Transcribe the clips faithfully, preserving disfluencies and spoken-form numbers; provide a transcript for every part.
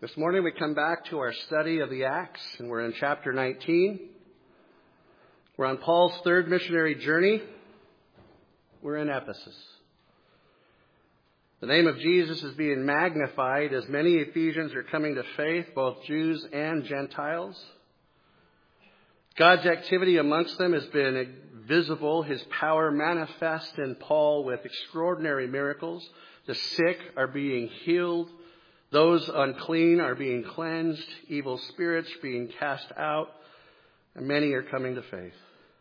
This morning we come back to our study of the Acts, and we're in chapter nineteen. We're on Paul's third missionary journey. We're in Ephesus. The name of Jesus is being magnified as many Ephesians are coming to faith, both Jews and Gentiles. God's activity amongst them has been visible, his power manifest in Paul with extraordinary miracles. The sick are being healed. Those unclean are being cleansed, evil spirits being cast out, and many are coming to faith.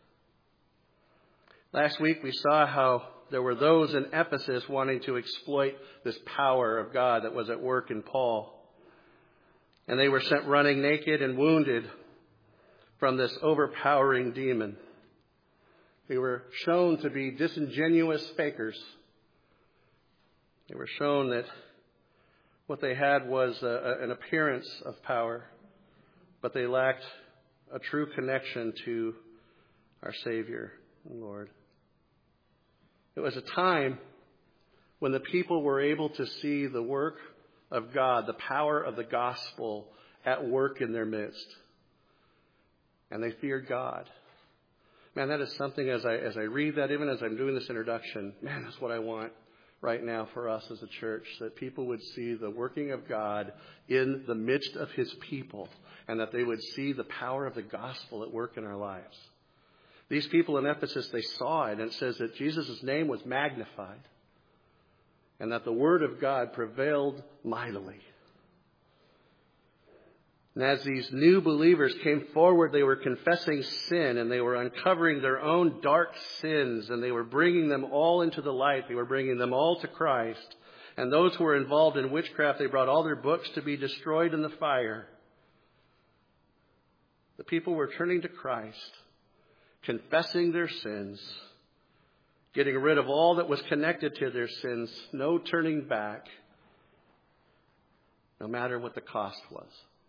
Last week we saw how there were those in Ephesus wanting to exploit this power of God that was at work in Paul. And they were sent running naked and wounded from this overpowering demon. They were shown to be disingenuous fakers. They were shown that what they had was a, a, an appearance of power, but they lacked a true connection to our Savior and Lord. It was a time when the people were able to see the work of God, the power of the gospel at work in their midst. And they feared God. Man, that is something as I as I read that, even as I'm doing this introduction, man, that's what I want right now for us as a church, that people would see the working of God in the midst of his people, and that they would see the power of the gospel at work in our lives. These people in Ephesus, they saw it, and it says that Jesus' name was magnified, and that the word of God prevailed mightily. And as these new believers came forward, they were confessing sin, and they were uncovering their own dark sins, and they were bringing them all into the light. They were bringing them all to Christ. And those who were involved in witchcraft, they brought all their books to be destroyed in the fire. The people were turning to Christ, confessing their sins, getting rid of all that was connected to their sins, no turning back, no matter what the cost was.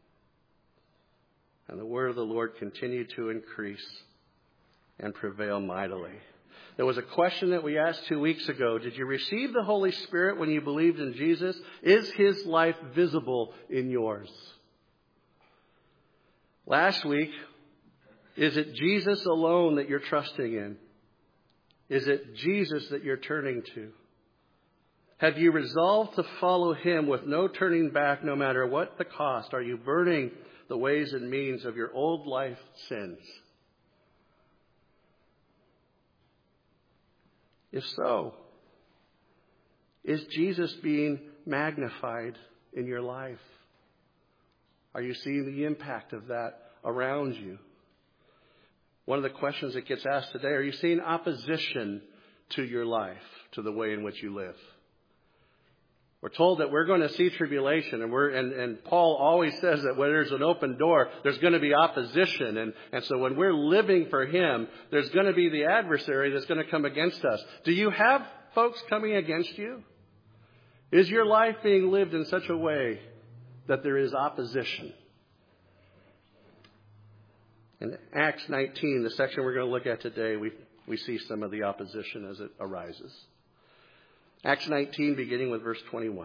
And the word of the Lord continued to increase and prevail mightily. There was a question that we asked two weeks ago. Did you receive the Holy Spirit when you believed in Jesus? Is his life visible in yours? Last week, is it Jesus alone that you're trusting in? Is it Jesus that you're turning to? Have you resolved to follow him with no turning back, no matter what the cost? Are you burning the ways and means of your old life sins? If so, is Jesus being magnified in your life? Are you seeing the impact of that around you? One of the questions that gets asked today, are you seeing opposition to your life, to the way in which you live? We're told that we're going to see tribulation, and we're and, and Paul always says that when there's an open door, there's going to be opposition. And, and so when we're living for him, there's going to be the adversary that's going to come against us. Do you have folks coming against you? Is your life being lived in such a way that there is opposition? In Acts nineteen, the section we're going to look at today, we, we see some of the opposition as it arises. Acts nineteen, beginning with verse twenty-one.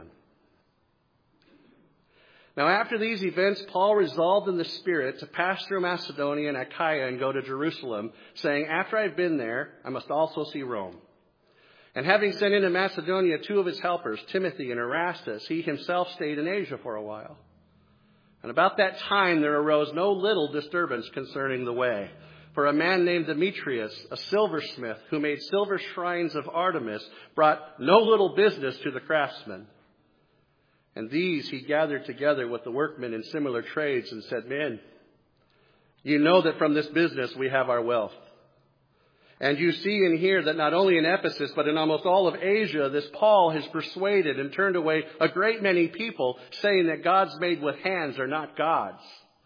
Now after these events, Paul resolved in the Spirit to pass through Macedonia and Achaia and go to Jerusalem, saying, after I've been there, I must also see Rome. And having sent into Macedonia two of his helpers, Timothy and Erastus, he himself stayed in Asia for a while. And about that time there arose no little disturbance concerning the way. For a man named Demetrius, a silversmith, who made silver shrines of Artemis, brought no little business to the craftsmen. And these he gathered together with the workmen in similar trades and said, men, you know that from this business we have our wealth. And you see and hear that not only in Ephesus, but in almost all of Asia, this Paul has persuaded and turned away a great many people, saying that gods made with hands are not gods.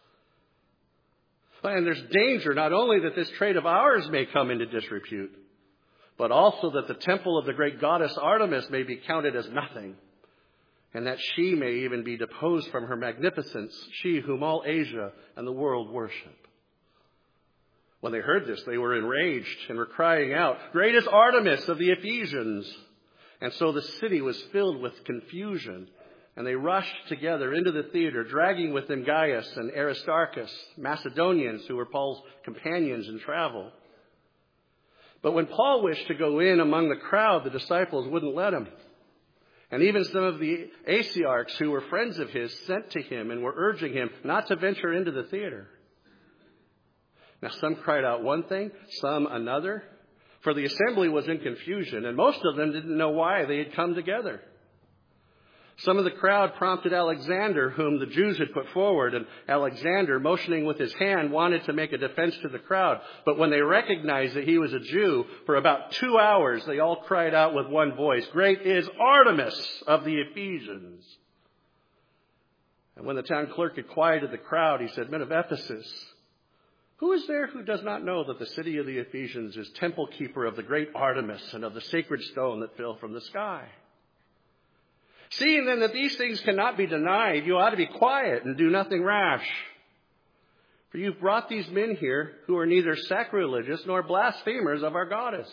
And there's danger not only that this trade of ours may come into disrepute, but also that the temple of the great goddess Artemis may be counted as nothing, and that she may even be deposed from her magnificence, she whom all Asia and the world worship. When they heard this, they were enraged and were crying out, great is Artemis of the Ephesians. And so the city was filled with confusion. And they rushed together into the theater, dragging with them Gaius and Aristarchus, Macedonians who were Paul's companions in travel. But when Paul wished to go in among the crowd, the disciples wouldn't let him. And even some of the Asiarchs who were friends of his sent to him and were urging him not to venture into the theater. Now some cried out one thing, some another, for the assembly was in confusion, and most of them didn't know why they had come together. Some of the crowd prompted Alexander, whom the Jews had put forward, and Alexander, motioning with his hand, wanted to make a defense to the crowd. But when they recognized that he was a Jew, for about two hours they all cried out with one voice, "Great is Artemis of the Ephesians." And when the town clerk had quieted the crowd, he said, "Men of Ephesus, who is there who does not know that the city of the Ephesians is temple keeper of the great Artemis and of the sacred stone that fell from the sky? Seeing then that these things cannot be denied, you ought to be quiet and do nothing rash. For you've brought these men here who are neither sacrilegious nor blasphemers of our goddess.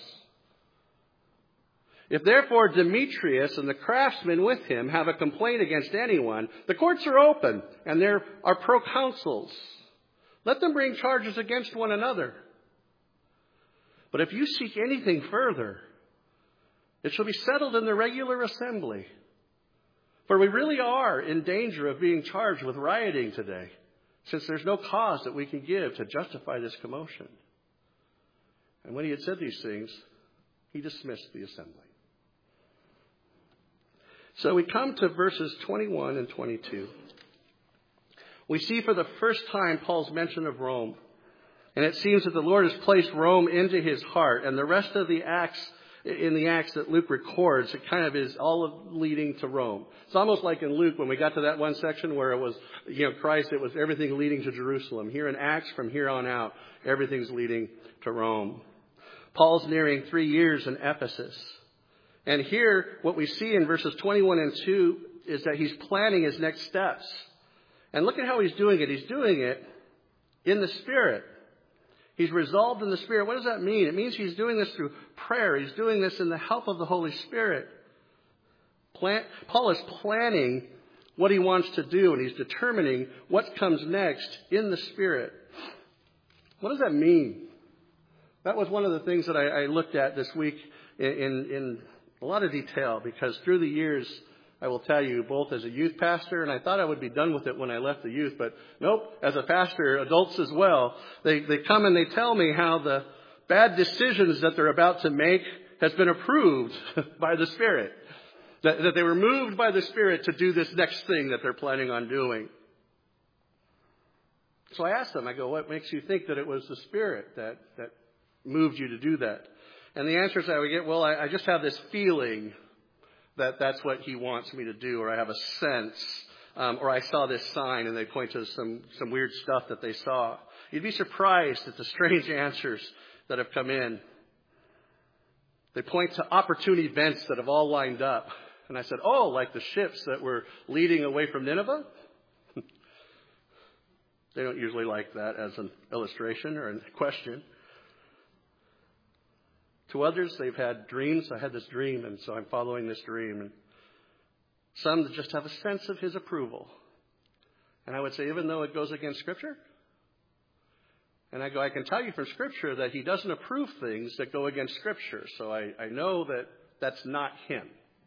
If therefore Demetrius and the craftsmen with him have a complaint against anyone, the courts are open and there are proconsuls. Let them bring charges against one another. But if you seek anything further, it shall be settled in the regular assembly. For we really are in danger of being charged with rioting today, since there's no cause that we can give to justify this commotion." And when he had said these things, he dismissed the assembly. So we come to verses twenty-one and twenty-two. We see for the first time Paul's mention of Rome. And it seems that the Lord has placed Rome into his heart. And the rest of the Acts, in the Acts that Luke records, it kind of is all leading to Rome. It's almost like in Luke when we got to that one section where it was, you know, Christ, it was everything leading to Jerusalem. Here in Acts, from here on out, everything's leading to Rome. Paul's nearing three years in Ephesus. And here, what we see in verses twenty-one and two is that he's planning his next steps. And look at how he's doing it. He's doing it in the Spirit. He's resolved in the Spirit. What does that mean? It means he's doing this through prayer. He's doing this in the help of the Holy Spirit. Plan- Paul is planning what he wants to do, and he's determining what comes next in the Spirit. What does that mean? That was one of the things that I, I looked at this week in, in, in a lot of detail, because through the years, I will tell you, both as a youth pastor, and I thought I would be done with it when I left the youth, but nope, as a pastor, adults as well, they, they come and they tell me how the bad decisions that they're about to make has been approved by the Spirit. That, that they were moved by the Spirit to do this next thing that they're planning on doing. So I asked them, I go, what makes you think that it was the Spirit that, that moved you to do that? And the answers I would get, well, I, I just have this feeling that that's what he wants me to do, or I have a sense, um, or I saw this sign, and they point to some, some weird stuff that they saw. You'd be surprised at the strange answers that have come in. They point to opportune events that have all lined up. And I said, oh, like the ships that were leading away from Nineveh? They don't usually like that as an illustration or a question. To others, they've had dreams. I had this dream, and so I'm following this dream. And some just have a sense of his approval. And I would say, even though it goes against Scripture, and I go, I can tell you from Scripture that he doesn't approve things that go against Scripture. So I, I know that that's not him.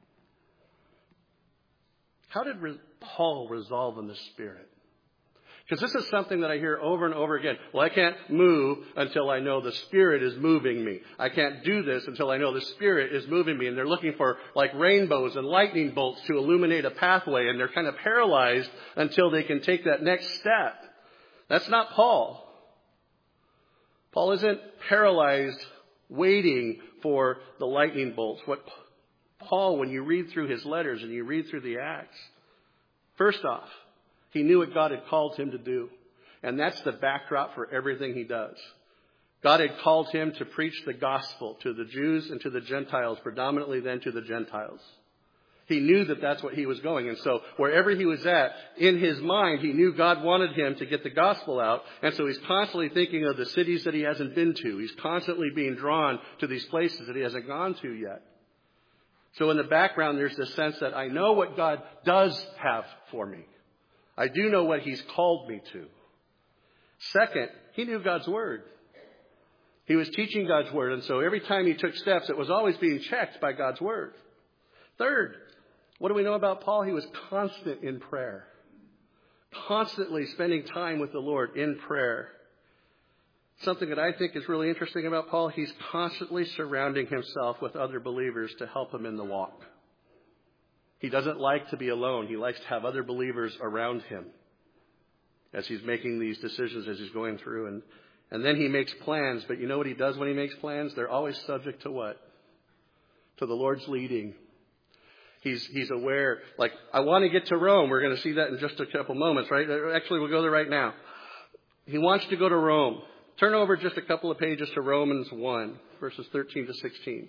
How did re- Paul resolve in the Spirit? Because this is something that I hear over and over again. Well, I can't move until I know the Spirit is moving me. I can't do this until I know the Spirit is moving me. And they're looking for like rainbows and lightning bolts to illuminate a pathway. And they're kind of paralyzed until they can take that next step. That's not Paul. Paul isn't paralyzed waiting for the lightning bolts. What Paul, when you read through his letters and you read through the Acts, first off, he knew what God had called him to do. And that's the backdrop for everything he does. God had called him to preach the gospel to the Jews and to the Gentiles, predominantly then to the Gentiles. He knew that that's what he was going. And so wherever he was at, in his mind, he knew God wanted him to get the gospel out. And so he's constantly thinking of the cities that he hasn't been to. He's constantly being drawn to these places that he hasn't gone to yet. So in the background, there's this sense that I know what God does have for me. I do know what he's called me to. Second, he knew God's word. He was teaching God's word, and so every time he took steps, it was always being checked by God's word. Third, what do we know about Paul? He was constant in prayer. Constantly spending time with the Lord in prayer. Something that I think is really interesting about Paul, he's constantly surrounding himself with other believers to help him in the walk. He doesn't like to be alone. He likes to have other believers around him as he's making these decisions, as he's going through. And, and then he makes plans. But you know what he does when he makes plans? They're always subject to what? To the Lord's leading. He's, he's aware, like, I want to get to Rome. We're going to see that in just a couple moments, right? Actually, we'll go there right now. He wants to go to Rome. Turn over just a couple of pages to Romans one, verses thirteen to sixteen.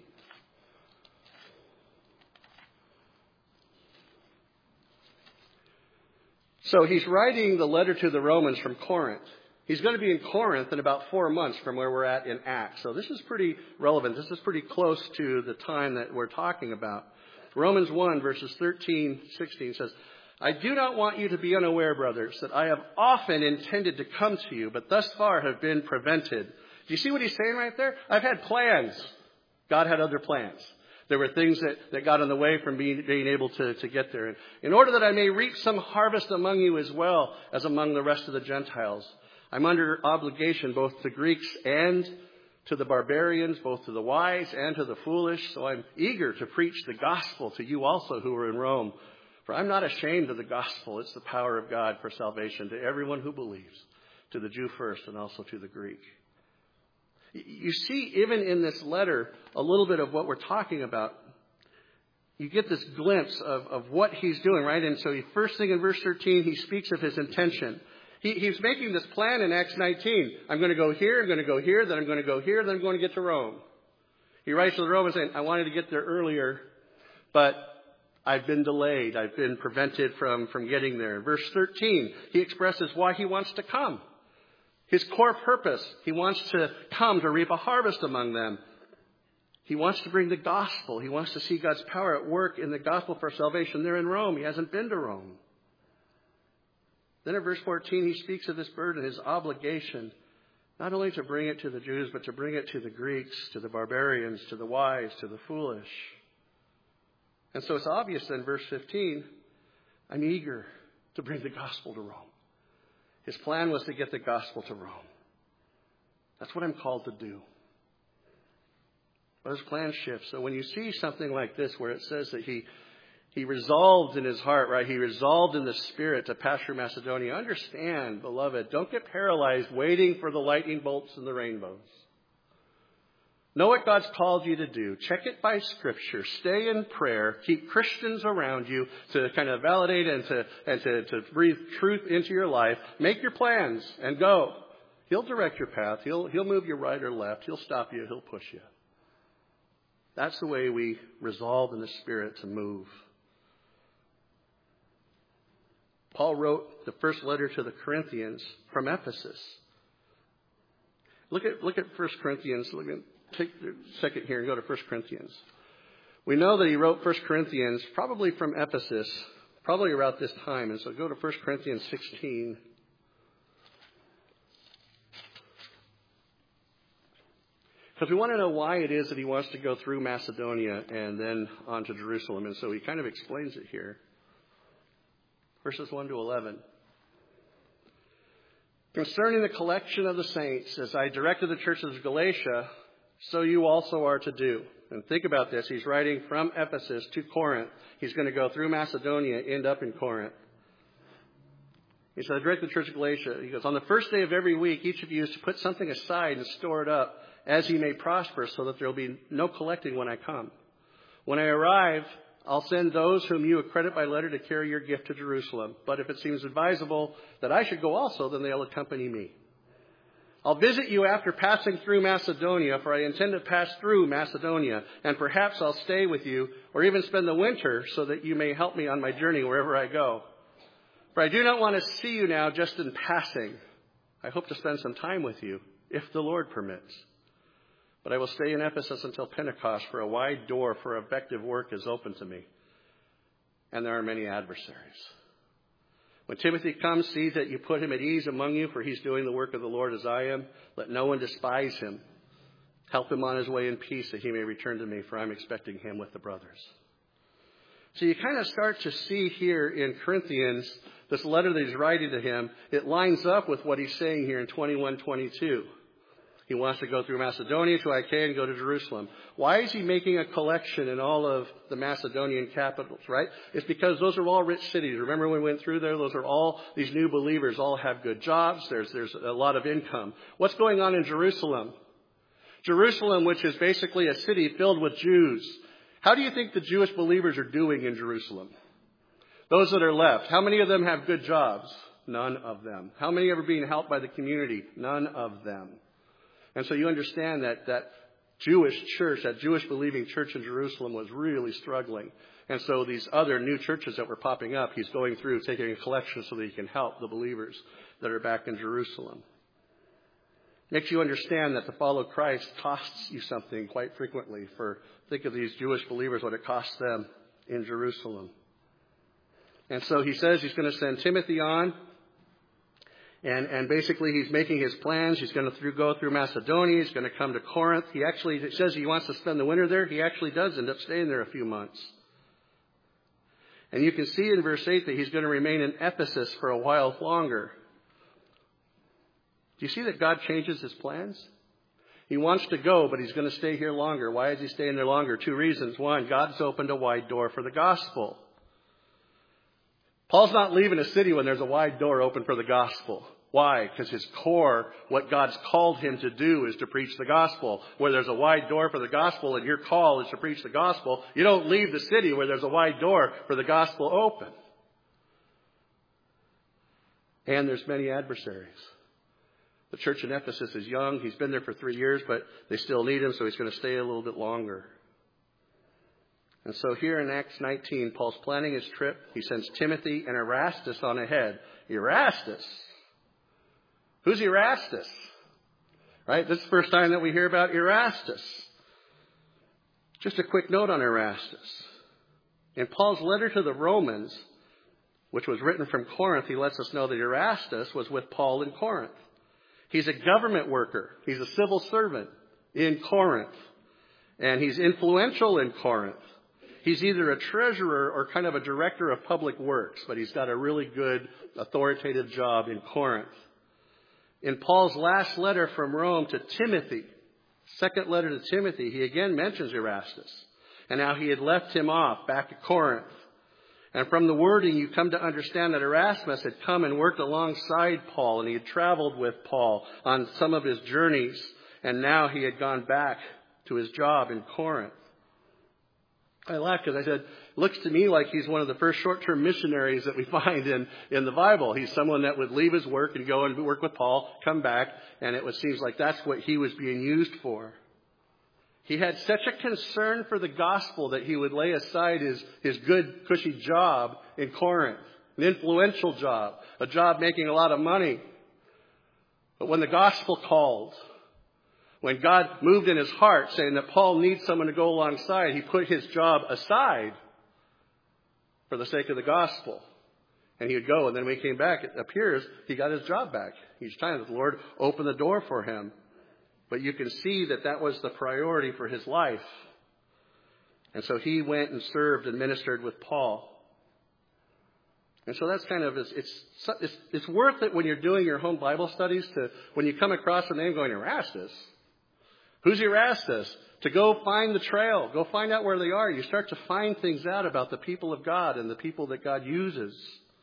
So he's writing the letter to the Romans from Corinth. He's going to be in Corinth in about four months from where we're at in Acts. So this is pretty relevant. This is pretty close to the time that we're talking about. Romans one, verses thirteen, sixteen says, I do not want you to be unaware, brothers, that I have often intended to come to you, but thus far have been prevented. Do you see what he's saying right there? I've had plans. God had other plans. There were things that, that got in the way from being, being able to, to get there. And in order that I may reap some harvest among you as well as among the rest of the Gentiles, I'm under obligation both to Greeks and to the barbarians, both to the wise and to the foolish. So I'm eager to preach the gospel to you also who are in Rome. For I'm not ashamed of the gospel. It's the power of God for salvation to everyone who believes, to the Jew first and also to the Greek. You see, even in this letter, a little bit of what we're talking about. You get this glimpse of, of what he's doing, right? And so he, first thing in verse thirteen, he speaks of his intention. He, he's making this plan in Acts nineteen. I'm going to go here, I'm going to go here, then I'm going to go here, then I'm going to get to Rome. He writes to the Romans saying, I wanted to get there earlier, but I've been delayed. I've been prevented from, from getting there. In verse thirteen, he expresses why he wants to come. His core purpose, he wants to come to reap a harvest among them. He wants to bring the gospel. He wants to see God's power at work in the gospel for salvation. They're in Rome. He hasn't been to Rome. Then in verse fourteen, he speaks of this burden, his obligation, not only to bring it to the Jews, but to bring it to the Greeks, to the barbarians, to the wise, to the foolish. And so it's obvious in verse fifteen, I'm eager to bring the gospel to Rome. His plan was to get the gospel to Rome. That's what I'm called to do. But his plan shifts. So when you see something like this where it says that he he resolved in his heart, right? He resolved in the spirit to pass through Macedonia. Understand, beloved, don't get paralyzed waiting for the lightning bolts and the rainbows. Know what God's called you to do. Check it by Scripture. Stay in prayer. Keep Christians around you to kind of validate and to and to, to breathe truth into your life. Make your plans and go. He'll direct your path. He'll he'll move you right or left. He'll stop you. He'll push you. That's the way we resolve in the Spirit to move. Paul wrote the first letter to the Corinthians from Ephesus. Look at look at First Corinthians. Look at Take a second here and go to First Corinthians. We know that he wrote First Corinthians probably from Ephesus, probably around this time. And so go to First Corinthians sixteen. Because we want to know why it is that he wants to go through Macedonia and then on to Jerusalem. And so he kind of explains it here. Verses one to eleven. Concerning the collection of the saints, as I directed the churches of Galatia, so you also are to do. And think about this. He's writing from Ephesus to Corinth. He's going to go through Macedonia, end up in Corinth. He said, I direct the church of Galatia. He goes, on the first day of every week, each of you is to put something aside and store it up as he may prosper, so that there will be no collecting when I come. When I arrive, I'll send those whom you accredit by letter to carry your gift to Jerusalem. But if it seems advisable that I should go also, then they'll accompany me. I'll visit you after passing through Macedonia, for I intend to pass through Macedonia, and perhaps I'll stay with you or even spend the winter so that you may help me on my journey wherever I go. For I do not want to see you now just in passing. I hope to spend some time with you, if the Lord permits. But I will stay in Ephesus until Pentecost, for a wide door for effective work is open to me. And there are many adversaries. When Timothy comes, see that you put him at ease among you, for he's doing the work of the Lord as I am. Let no one despise him. Help him on his way in peace, that he may return to me, for I'm expecting him with the brothers. So you kind of start to see here in Corinthians, this letter that he's writing to him, it lines up with what he's saying here in twenty-one twenty-two. He wants to go through Macedonia to Achaia and go to Jerusalem. Why is he making a collection in all of the Macedonian capitals, right? It's because those are all rich cities. Remember when we went through there? Those are all, these new believers all have good jobs. There's, there's a lot of income. What's going on in Jerusalem? Jerusalem, which is basically a city filled with Jews. How do you think the Jewish believers are doing in Jerusalem? Those that are left, how many of them have good jobs? None of them. How many are being helped by the community? None of them. And so you understand that that Jewish church, that Jewish believing church in Jerusalem was really struggling. And so these other new churches that were popping up, he's going through, taking a collection so that he can help the believers that are back in Jerusalem. Makes you understand that to follow Christ costs you something quite frequently. For think of these Jewish believers, what it costs them in Jerusalem. And so he says he's going to send Timothy on. And, and basically he's making his plans. He's going to through, go through Macedonia. He's going to come to Corinth. He actually it says he wants to spend the winter there. He actually does end up staying there a few months. And you can see in verse eight that he's going to remain in Ephesus for a while longer. Do you see that God changes his plans? He wants to go, but he's going to stay here longer. Why is he staying there longer? Two reasons. One, God's opened a wide door for the gospel. Paul's not leaving a city when there's a wide door open for the gospel. Why? Because his core, what God's called him to do is to preach the gospel. Where there's a wide door for the gospel and your call is to preach the gospel, you don't leave the city where there's a wide door for the gospel open. And there's many adversaries. The church in Ephesus is young. He's been there for three years, but they still need him, so he's going to stay a little bit longer. And so here in Acts nineteen, Paul's planning his trip. He sends Timothy and Erastus on ahead. Erastus? Who's Erastus? Right? This is the first time that we hear about Erastus. Just a quick note on Erastus. In Paul's letter to the Romans, which was written from Corinth, he lets us know that Erastus was with Paul in Corinth. He's a government worker. He's a civil servant in Corinth. And he's influential in Corinth. He's either a treasurer or kind of a director of public works, but he's got a really good authoritative job in Corinth. In Paul's last letter from Rome to Timothy, second letter to Timothy, he again mentions Erastus and how he had left him off back at Corinth. And from the wording, you come to understand that Erasmus had come and worked alongside Paul, and he had traveled with Paul on some of his journeys, and now he had gone back to his job in Corinth. I laughed because I said, it looks to me like he's one of the first short-term missionaries that we find in, in the Bible. He's someone that would leave his work and go and work with Paul, come back, and it seems like that's what he was being used for. He had such a concern for the gospel that he would lay aside his, his good, cushy job in Corinth, an influential job, a job making a lot of money. But when the gospel called, when God moved in his heart saying that Paul needs someone to go alongside, he put his job aside for the sake of the gospel. And he would go, and then when he came back, it appears he got his job back. Each time that the Lord opened the door for him. But you can see that that was the priority for his life. And so he went and served and ministered with Paul. And so that's kind of, it's, it's, it's worth it when you're doing your home Bible studies to, when you come across a name going, Erastus. Who's Erastus? To go find the trail. Go find out where they are. You start to find things out about the people of God and the people that God uses.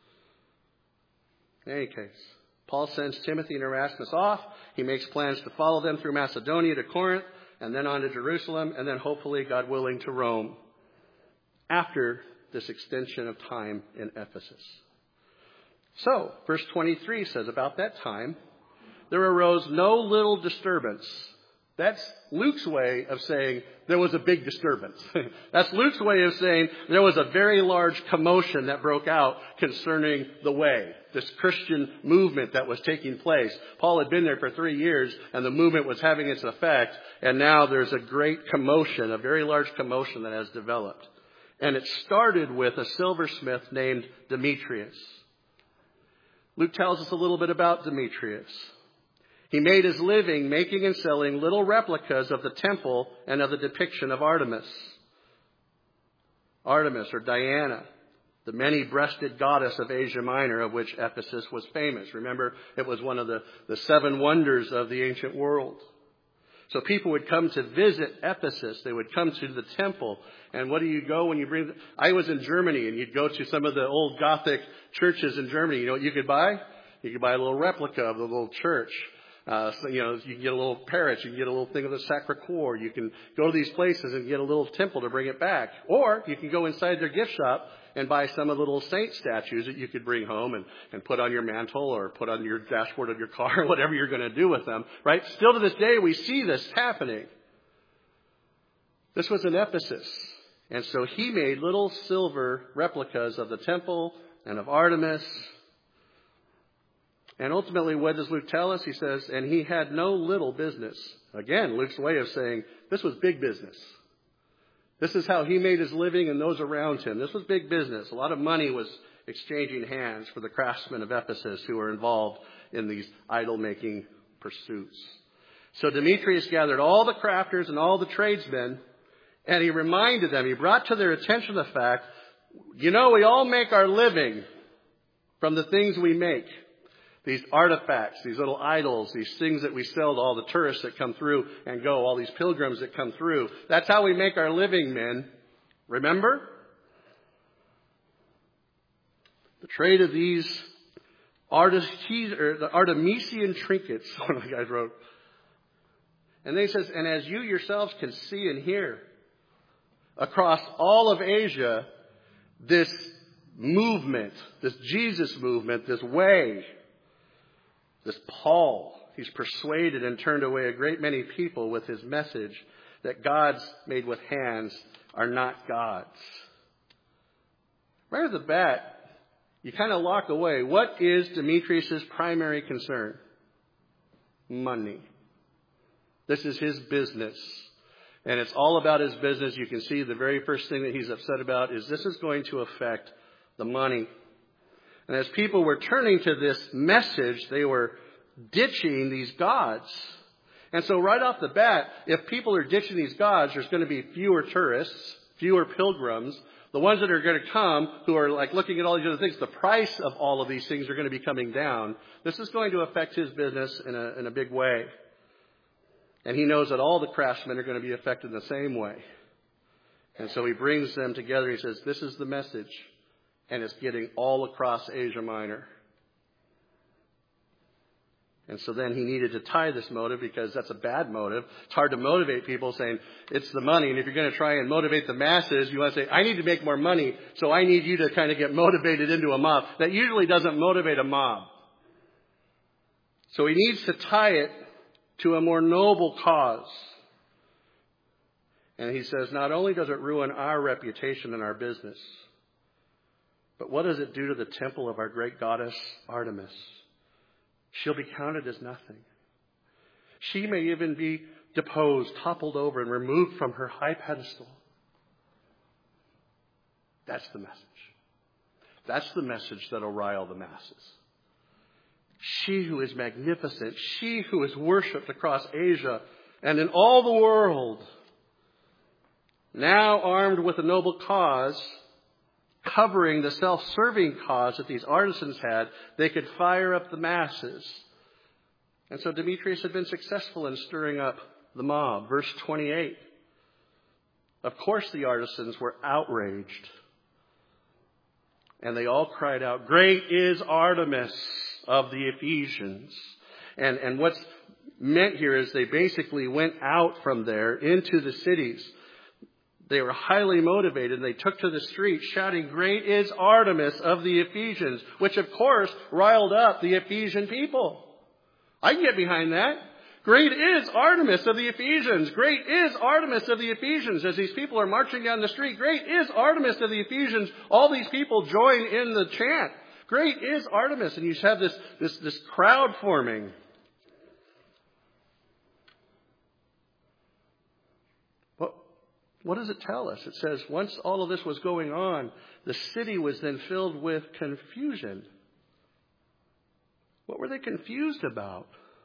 In any case, Paul sends Timothy and Erastus off. He makes plans to follow them through Macedonia to Corinth, and then on to Jerusalem, and then hopefully, God willing, to Rome after this extension of time in Ephesus. So, verse twenty-three says, about that time, there arose no little disturbance. That's Luke's way of saying there was a big disturbance. That's Luke's way of saying there was a very large commotion that broke out concerning the way, this Christian movement that was taking place. Paul had been there for three years, and the movement was having its effect, and now there's a great commotion, a very large commotion that has developed. And it started with a silversmith named Demetrius. Luke tells us a little bit about Demetrius. He made his living making and selling little replicas of the temple and of the depiction of Artemis. Artemis, or Diana, the many-breasted goddess of Asia Minor, of which Ephesus was famous. Remember, it was one of the, the seven wonders of the ancient world. So people would come to visit Ephesus. They would come to the temple. And what do you go when you bring... I was in Germany, and you'd go to some of the old Gothic churches in Germany. You know what you could buy? You could buy a little replica of the little church. Uh, so, you know, you can get a little parrot, you can get a little thing of the Sacre-Cœur. You can go to these places and get a little temple to bring it back. Or you can go inside their gift shop and buy some of the little saint statues that you could bring home and, and put on your mantle or put on your dashboard of your car, whatever you're going to do with them. Right? Still to this day, we see this happening. This was in Ephesus. And so he made little silver replicas of the temple and of Artemis. And ultimately, what does Luke tell us? He says, and he had no little business. Again, Luke's way of saying this was big business. This is how he made his living and those around him. This was big business. A lot of money was exchanging hands for the craftsmen of Ephesus who were involved in these idol-making pursuits. So Demetrius gathered all the crafters and all the tradesmen, and he reminded them, he brought to their attention the fact, you know, we all make our living from the things we make. These artifacts, these little idols, these things that we sell to all the tourists that come through and go, all these pilgrims that come through. That's how we make our living, men. Remember? The trade of these artis- or the Artemisian trinkets, one of the guys wrote. And then he says, and as you yourselves can see and hear, across all of Asia, this movement, this Jesus movement, this way, this Paul, he's persuaded and turned away a great many people with his message that gods made with hands are not gods. Right off the bat, you kind of lock away. What is Demetrius' primary concern? Money. This is his business. And it's all about his business. You can see the very first thing that he's upset about is this is going to affect the money. And as people were turning to this message, they were ditching these gods. And so right off the bat, if people are ditching these gods, there's going to be fewer tourists, fewer pilgrims. The ones that are going to come, who are like looking at all these other things, the price of all of these things are going to be coming down. This is going to affect his business in a, in a big way. And he knows that all the craftsmen are going to be affected in the same way. And so he brings them together. He says, this is the message. And it's getting all across Asia Minor. And so then he needed to tie this motive because that's a bad motive. It's hard to motivate people saying it's the money. And if you're going to try and motivate the masses, you want to say, I need to make more money, so I need you to kind of get motivated into a mob. That usually doesn't motivate a mob. So he needs to tie it to a more noble cause. And he says, not only does it ruin our reputation and our business, but what does it do to the temple of our great goddess, Artemis? She'll be counted as nothing. She may even be deposed, toppled over, and removed from her high pedestal. That's the message. That's the message that'll rile the masses. She who is magnificent, she who is worshipped across Asia and in all the world, now armed with a noble cause, covering the self-serving cause that these artisans had, they could fire up the masses. And so Demetrius had been successful in stirring up the mob. Verse twenty-eight. Of course the artisans were outraged. And they all cried out, great is Artemis of the Ephesians. And, and what's meant here is they basically went out from there into the cities. They were highly motivated, and they took to the streets shouting, great is Artemis of the Ephesians, which of course riled up the Ephesian people. I can get behind that. Great is Artemis of the Ephesians. Great is Artemis of the Ephesians. As these people are marching down the street, great is Artemis of the Ephesians. All these people join in the chant. Great is Artemis. And you have this, this, this crowd forming. What, what does it tell us? It says, once all of this was going on, the city was then filled with confusion. What were they confused about?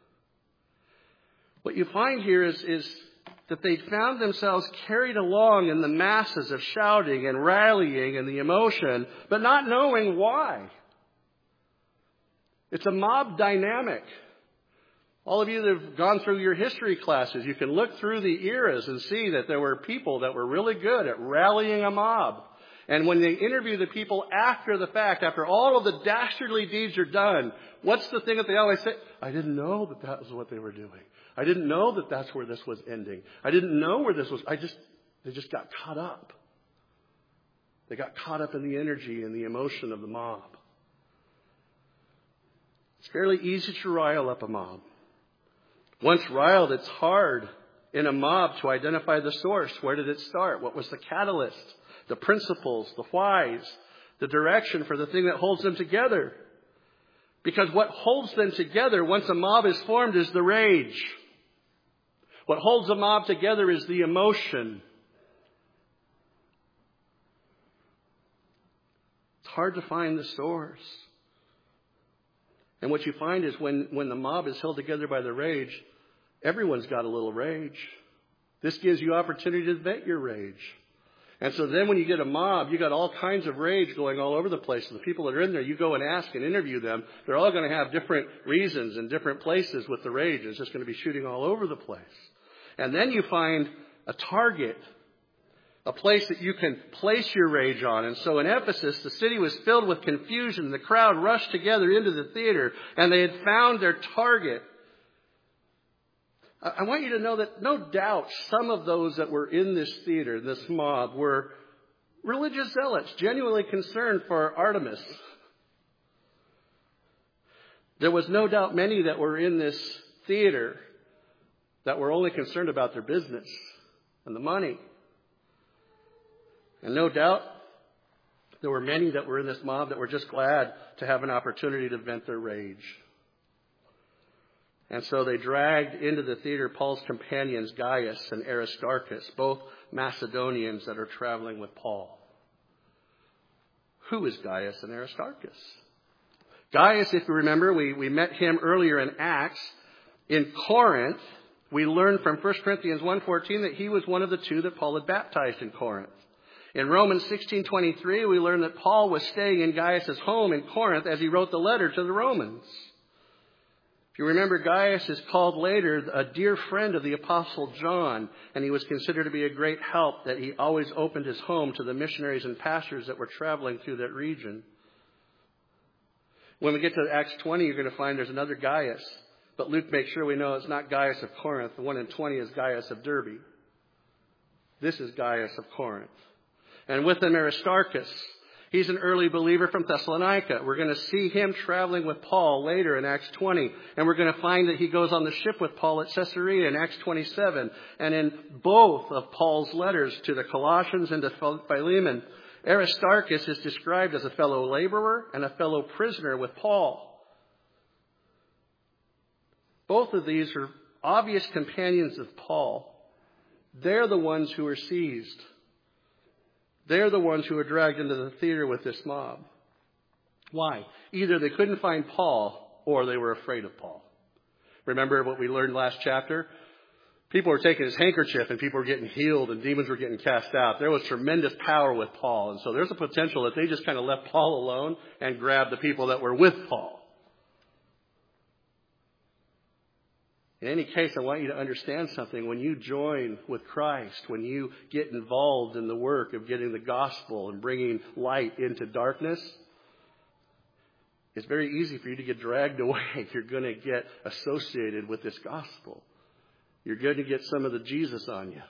What you find here is, is that they found themselves carried along in the masses of shouting and rallying and the emotion, but not knowing why. It's a mob dynamic. All of you that have gone through your history classes, you can look through the eras and see that there were people that were really good at rallying a mob. And when they interview the people after the fact, after all of the dastardly deeds are done, what's the thing that they always say? I didn't know that that was what they were doing. I didn't know that that's where this was ending. I didn't know where this was. I just, they just got caught up. They got caught up in the energy and the emotion of the mob. It's fairly easy to rile up a mob. Once riled, it's hard in a mob to identify the source. Where did it start? What was the catalyst? The principles, the whys, the direction for the thing that holds them together. Because what holds them together once a mob is formed is the rage. What holds a mob together is the emotion. It's hard to find the source. And what you find is when, when the mob is held together by the rage, everyone's got a little rage. This gives you opportunity to vent your rage. And so then when you get a mob, you got all kinds of rage going all over the place. And the people that are in there, you go and ask and interview them. They're all going to have different reasons and different places with the rage. It's just going to be shooting all over the place. And then you find a target, a place that you can place your rage on. And so in Ephesus, the city was filled with confusion. The crowd rushed together into the theater, and they had found their target. I want you to know that no doubt some of those that were in this theater, this mob, were religious zealots, genuinely concerned for Artemis. There was no doubt many that were in this theater that were only concerned about their business and the money. And no doubt there were many that were in this mob that were just glad to have an opportunity to vent their rage. And so they dragged into the theater Paul's companions, Gaius and Aristarchus, both Macedonians that are traveling with Paul. Who is Gaius and Aristarchus? Gaius, if you remember, we, we met him earlier in Acts. In Corinth, we learned from First Corinthians one fourteen that he was one of the two that Paul had baptized in Corinth. In Romans sixteen twenty-three, we learned that Paul was staying in Gaius' home in Corinth as he wrote the letter to the Romans. If you remember, Gaius is called later a dear friend of the Apostle John, and he was considered to be a great help that he always opened his home to the missionaries and pastors that were traveling through that region. When we get to Acts twenty, you're going to find there's another Gaius, but Luke makes sure we know it's not Gaius of Corinth. The one in twenty is Gaius of Derbe. This is Gaius of Corinth. And with him Aristarchus. He's an early believer from Thessalonica. We're going to see him traveling with Paul later in Acts twenty. And we're going to find that he goes on the ship with Paul at Caesarea in Acts twenty-seven. And in both of Paul's letters to the Colossians and to Philemon, Aristarchus is described as a fellow laborer and a fellow prisoner with Paul. Both of these are obvious companions of Paul. They're the ones who are seized. They're the ones who were dragged into the theater with this mob. Why? Either they couldn't find Paul or they were afraid of Paul. Remember what we learned last chapter? People were taking his handkerchief and people were getting healed and demons were getting cast out. There was tremendous power with Paul. And so there's a potential that they just kind of left Paul alone and grabbed the people that were with Paul. In any case, I want you to understand something. When you join with Christ, when you get involved in the work of getting the gospel and bringing light into darkness, it's very easy for you to get dragged away. You're going to get associated with this gospel. You're going to get some of the Jesus on you.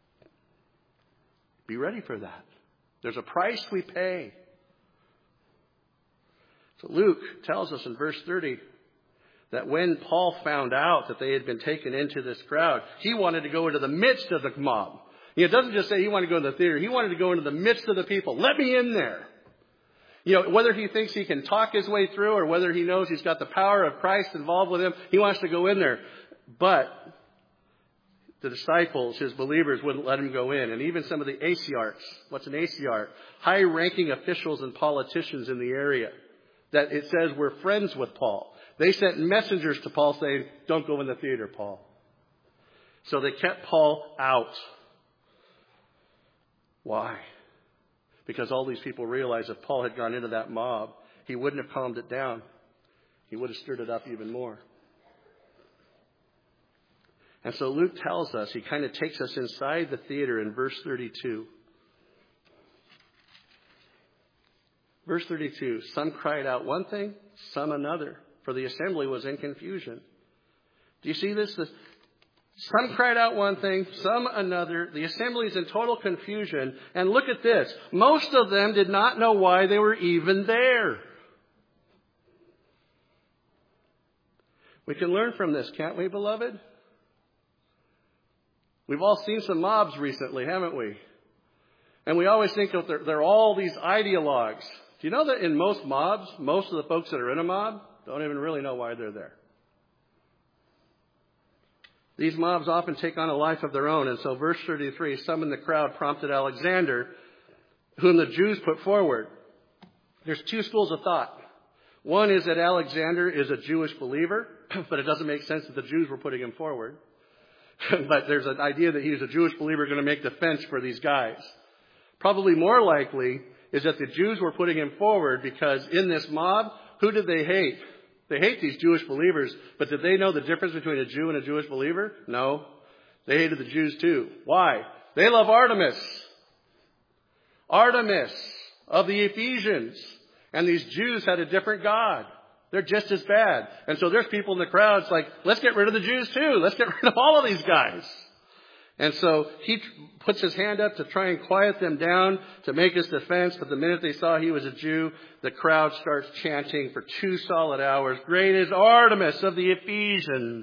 Be ready for that. There's a price we pay. So Luke tells us in verse thirty that when Paul found out that they had been taken into this crowd, he wanted to go into the midst of the mob. It doesn't just say he wanted to go into the theater. He wanted to go into the midst of the people. Let me in there. You know, whether he thinks he can talk his way through or whether he knows he's got the power of Christ involved with him, he wants to go in there. But the disciples, his believers, wouldn't let him go in. And even some of the asiarchs, what's an asiarch? High-ranking officials and politicians in the area that it says were friends with Paul. They sent messengers to Paul saying, don't go in the theater, Paul. So they kept Paul out. Why? Because all these people realized if Paul had gone into that mob, he wouldn't have calmed it down. He would have stirred it up even more. And so Luke tells us, he kind of takes us inside the theater in verse thirty-two. Verse thirty-two, some cried out one thing, some another, for the assembly was in confusion. Do you see this? The, Some cried out one thing, some another. The assembly is in total confusion. And look at this. Most of them did not know why they were even there. We can learn from this, can't we, beloved? We've all seen some mobs recently, haven't we? And we always think that they're, they're all these ideologues. Do you know that in most mobs, most of the folks that are in a mob don't even really know why they're there? These mobs often take on a life of their own. And so verse thirty-three, some in the crowd prompted Alexander, whom the Jews put forward. There's two schools of thought. One is that Alexander is a Jewish believer, but it doesn't make sense that the Jews were putting him forward. But there's an idea that he's a Jewish believer going to make defense for these guys. Probably more likely is that the Jews were putting him forward because in this mob, who did they hate? They hate these Jewish believers, but did they know the difference between a Jew and a Jewish believer? No. They hated the Jews too. Why? They love Artemis. Artemis of the Ephesians. And these Jews had a different god. They're just as bad. And so there's people in the crowd, it's like, let's get rid of the Jews too. Let's get rid of all of these guys. And so he puts his hand up to try and quiet them down, to make his defense. But the minute they saw he was a Jew, the crowd starts chanting for two solid hours, great is Artemis of the Ephesians.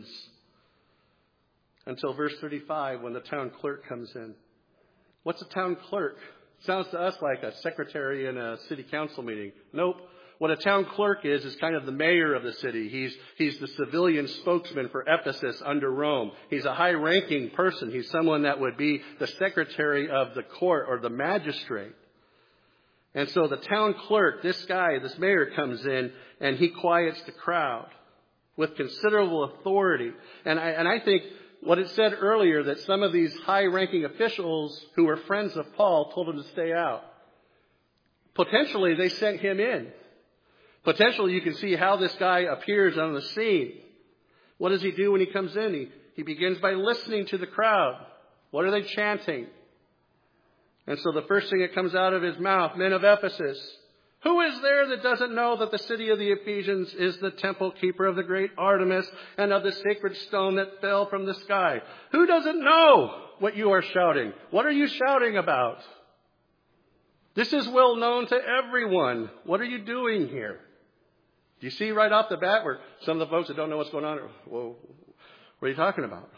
Until verse thirty-five, when the town clerk comes in. What's a town clerk? Sounds to us like a secretary in a city council meeting. Nope. What a town clerk is, is kind of the mayor of the city. He's, he's the civilian spokesman for Ephesus under Rome. He's a high-ranking person. He's someone that would be the secretary of the court or the magistrate. And so the town clerk, this guy, this mayor comes in and he quiets the crowd with considerable authority. And I, and I think what it said earlier, that some of these high-ranking officials who were friends of Paul told him to stay out. Potentially, they sent him in. Potentially, you can see how this guy appears on the scene. What does he do when he comes in? He, he begins by listening to the crowd. What are they chanting? And so the first thing that comes out of his mouth, men of Ephesus, who is there that doesn't know that the city of the Ephesians is the temple keeper of the great Artemis and of the sacred stone that fell from the sky? Who doesn't know what you are shouting? What are you shouting about? This is well known to everyone. What are you doing here? Do you see right off the bat where some of the folks that don't know what's going on are, well, what are you talking about?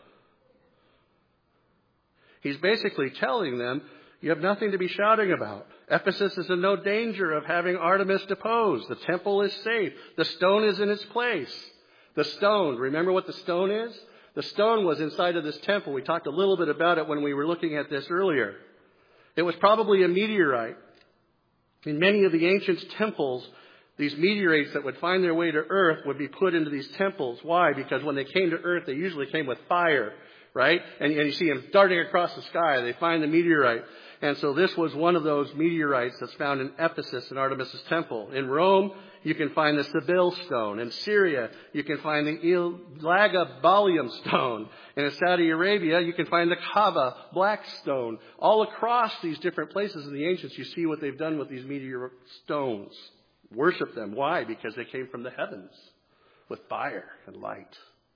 He's basically telling them, you have nothing to be shouting about. Ephesus is in no danger of having Artemis deposed. The temple is safe. The stone is in its place. The stone, remember what the stone is? The stone was inside of this temple. We talked a little bit about it when we were looking at this earlier. It was probably a meteorite. In many of the ancient temples, these meteorites that would find their way to earth would be put into these temples. Why? Because when they came to earth, they usually came with fire, right? And, and you see them darting across the sky. They find the meteorite. And so this was one of those meteorites that's found in Ephesus in Artemis' temple. In Rome, you can find the Sibyl stone. In Syria, you can find the Elagabalium stone. And in Saudi Arabia, you can find the Kaaba black stone. All across these different places in the ancients, you see what they've done with these meteor stones. Worship them. Why? Because they came from the heavens with fire and light.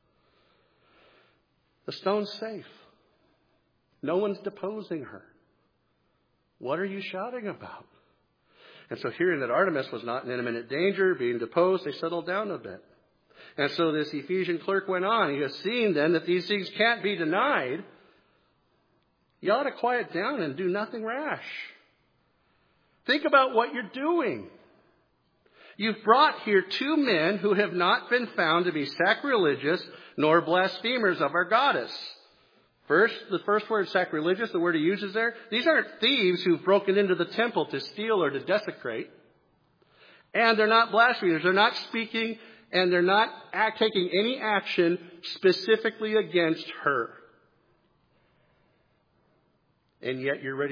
The stone's safe. No one's deposing her. What are you shouting about? And so hearing that Artemis was not in imminent danger, being deposed, they settled down a bit. And so this Ephesian clerk went on. He has seen then that these things can't be denied. You ought to quiet down and do nothing rash. Think about what you're doing. You've brought here two men who have not been found to be sacrilegious nor blasphemers of our goddess. First, the first word, sacrilegious, the word he uses there, these aren't thieves who've broken into the temple to steal or to desecrate. And they're not blasphemers. They're not speaking and they're not act, taking any action specifically against her. And yet you're ready